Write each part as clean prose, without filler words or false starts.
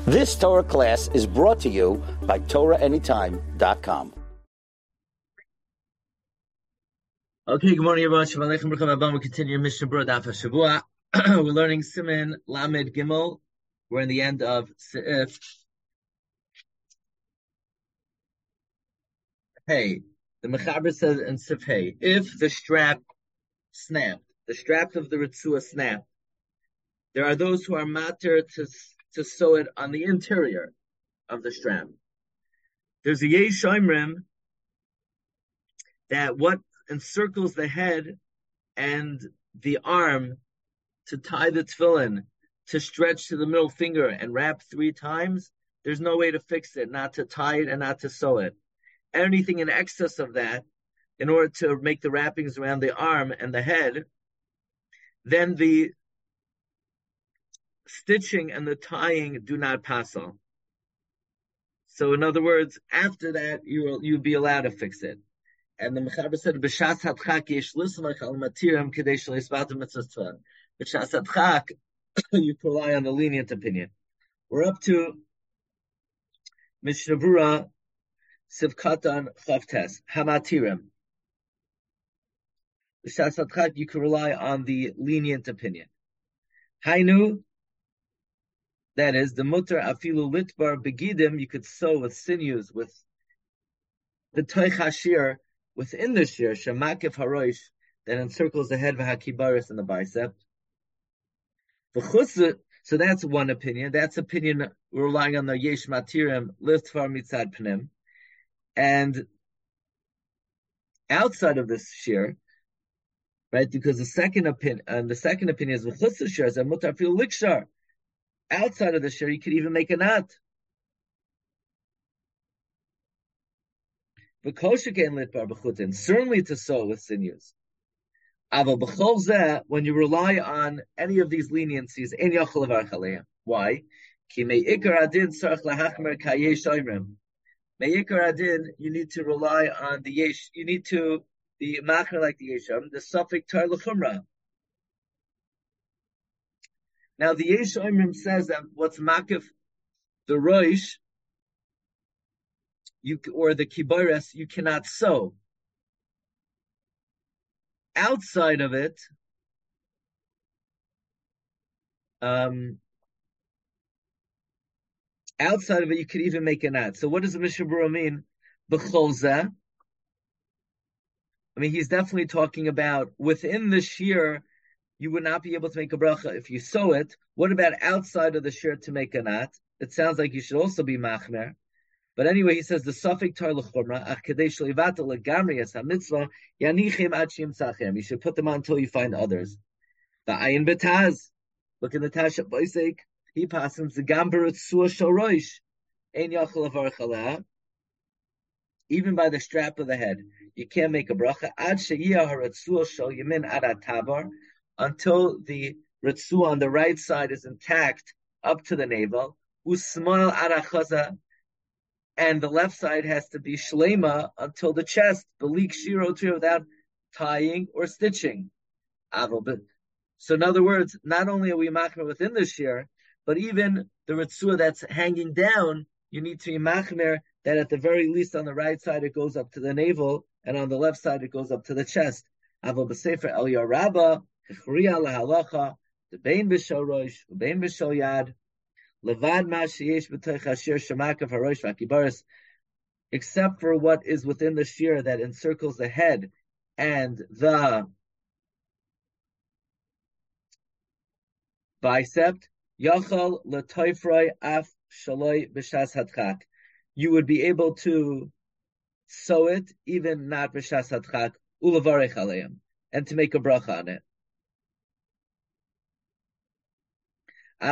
This Torah class is brought to you by TorahAnytime.com. Okay, good morning, everyone. Shalom Aleichem, Baruch Haba. We continue Mishnah Berurah Daf HaShavua. We're learning Siman Lamed Gimel. We're in the end of Seif. Hey, the Mechaber says in Seif Hey, if the strap snapped, the strap of the Ritzua snapped, there are those who are matter to sew it on the interior of the strap. There's a Yesh Omrim that what encircles the head and the arm to tie the tefillin, to stretch to the middle finger and wrap 3 times, there's no way to fix it, not to tie it and not to sew it. Anything in excess of that, in order to make the wrappings around the arm and the head, then the stitching and the tying do not pass on. So in other words, after that, you'll be allowed to fix it. And the Mechaber said, "B'shas hadchak yesh lismach al matirim kedei shelo yisbatem mitzvos tefillin." B'shas hadchak, you can rely on the lenient opinion. We're up to Mishnah Berurah Sivkatan Chavtes Hamatirim. B'shas hadchak, you can rely on the lenient opinion. Hainu, that is the mutter afilu litbar begidim. You could sew with sinews, with the toich hashir within the shir, shemakif harosh, that encircles the head, v'hakibaris, and the bicep. So that's one opinion. That's opinion we're relying on the yesh matirim liftfar mitzad pnim. And outside of this shir, right? Because the second opinion is v'chutz shir is a mutar fil likshar. Outside of the shir, you could even make a knot. Certainly to sew with sinews. When you rely on any of these leniencies, why? You need to rely on the yesh. You need to be machmer like the yesham, the suffix tar l'chumra. Now the yesh omrim says that what's makif the roish, or the kibares, you cannot sew. Outside of it, you could even make a knot. So what does the Mishnah Berurah mean? B'cholzeh. I mean, he's definitely talking about within the shear, you would not be able to make a bracha if you sew it. What about outside of the shear to make a knot? It sounds like you should also be machmer. But anyway, he says the suffix tar l'chumra ach kadei shleivata legamri es hamitzvah yanichem ad sheyimtzachem. You should put them on until you find others. The ayin betaz. Look in the Tasha Boisek. He passes the gamber tzua shorosh ein yachol avarach aleh. Even by the strap of the head, you can't make a bracha ad sheyiyah haratzua shel yamin ad atabar, until the ritzua on the right side is intact up to the navel. Usmal ad achaza. And the left side has to be shlema until the chest, belik shiro trio, without tying or stitching. So in other words, not only are we machmer within the shir, but even the ritzua that's hanging down, you need to be machmer that at the very least on the right side it goes up to the navel, and on the left side it goes up to the chest. Aval b'sefer El Yarabba, Chriya lahalacha, the bein b'shorosh, bein b'shoyad. Levad ma sheyesh b'toich hashir shemakav harosh v'hakibaris, except for what is within the shear that encircles the head and the bicep. Yachal l'toifroi af shaloi b'shas hadchak. You would be able to sew it even not b'shas hadchak ulevarech aleim, and to make a bracha on it. You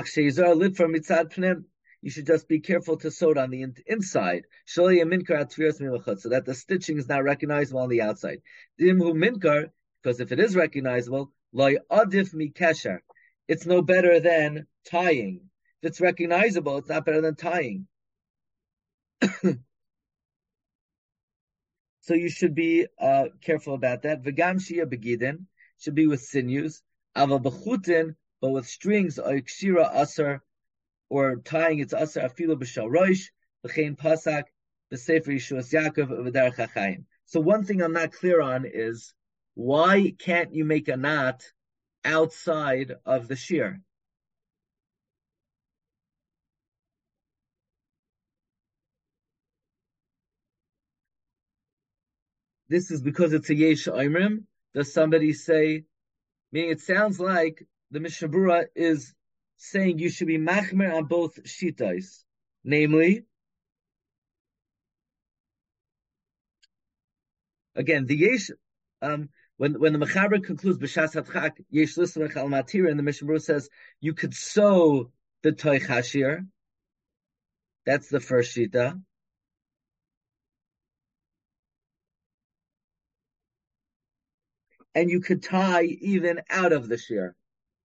should just be careful to sew it on the inside, so that the stitching is not recognizable on the outside. Because if it is recognizable, it's no better than tying. If it's recognizable, it's not better than tying. So you should be careful about that. V'gam shia begidin should be with sinews. Ava b'chutin, but with strings, or kshira asar, or tying, it's Asar Afilu B'Shal Rosh, V'chein Pasak, B'Sefer Yeshuas Yaakov, V'Derech HaChaim. So one thing I'm not clear on is, why can't you make a knot outside of the shear? This is because it's a Yesh Oimrim. Does somebody say, meaning it sounds like the Mishnah Berurah is saying you should be machmer on both shitais, namely, again, the Yesh, when the Mechaber concludes b'shas hadchak Yesh lismech al matira, and the Mishnah Berurah says you could sew the toich hashir. That's the first shita. And you could tie even out of the shear.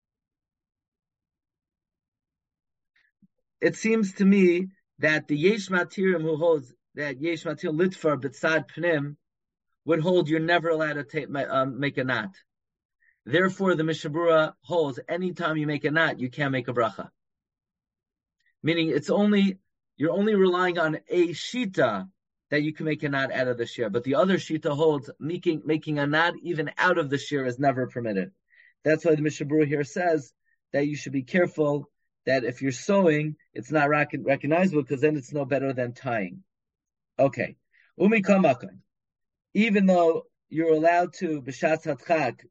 It seems to me that the Yesh Matirim who holds that Yesh Matir Litfar B'tzad Pnim would hold you're never allowed to make a knot. Therefore, the Mishnah Berurah holds anytime you make a knot, you can't make a bracha. Meaning you're only relying on a shita that you can make a knot out of the shear, but the other shita holds making a knot even out of the shear is never permitted. That's why the Mishnah Berurah here says that you should be careful that if you're sewing, it's not recognizable, because then it's no better than tying. Okay. Umi kamakan. Even though you're allowed to b'shatz hadchak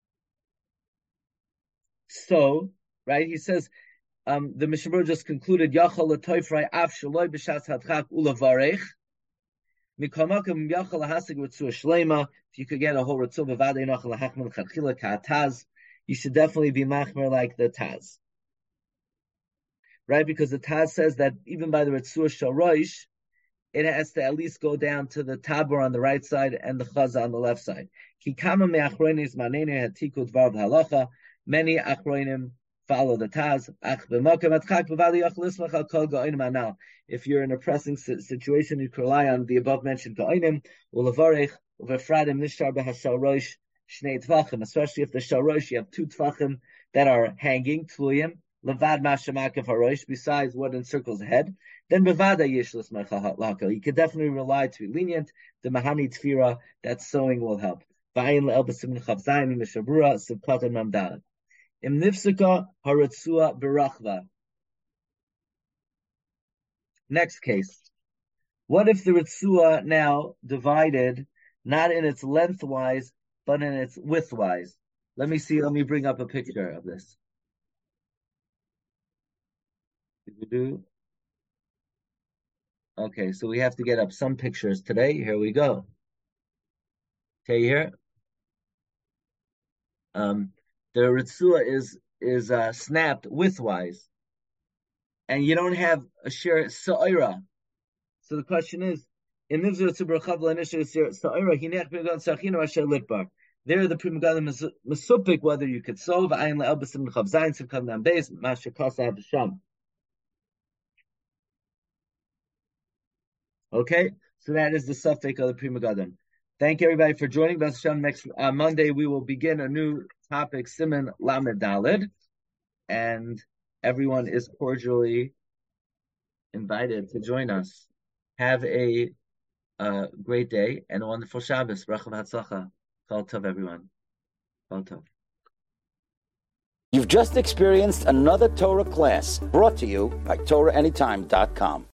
sew, right? He says, the Mishnah Berurah just concluded, Yachal l'toifrei af shaloi b'shatz hadchak ulavarech. Mikamakam yachal lahasig ritzua shlema. If you could get a whole ritzua b'vadei nachal lahachman chadchila ka'ataz, you should definitely be machmer like the taz. Right, because the Taz says that even by the Ritzur Shalosh, it has to at least go down to the Tabor on the right side and the Chaza on the left side. Many Achroinim follow the Taz. If you're in a pressing situation, you can rely on the above mentioned Ga'inim, especially if the Shalrosh, you have 2 Tvachim that are hanging, Tluyim, Levad Mashamakav Harosh, besides what encircles the head, then Bevada Yishlis Machal. You could definitely rely to be lenient. The Mahani Tfira, that sewing will help. Va'ayin le'elbasim chavzayin mishabura sivkatan mamdalad. Im nifsika haratzua berachva. Next case. What if the ritzua now divided not in its lengthwise, but in its widthwise? Let me bring up a picture of this. Okay, so we have to get up some pictures today. Here we go. Okay, here. The ritzua is snapped widthwise, and you don't have a share sa'ira. So the question is, in there the Pri Megadim Mesupik whether you could sew v'ayin le'elbasim l'chavzayin sivkam nam beis mashakasa b'sham. Okay, so that is the suffix of the Pri Megadim. Thank you everybody for joining. B'ez Hashem, next Monday we will begin a new topic, Siman Lamed Daled, and everyone is cordially invited to join us. Have a great day and a wonderful Shabbos. Bracha v'hatzlacha. Kol tov, everyone. Kol tov. You've just experienced another Torah class brought to you by TorahAnytime.com.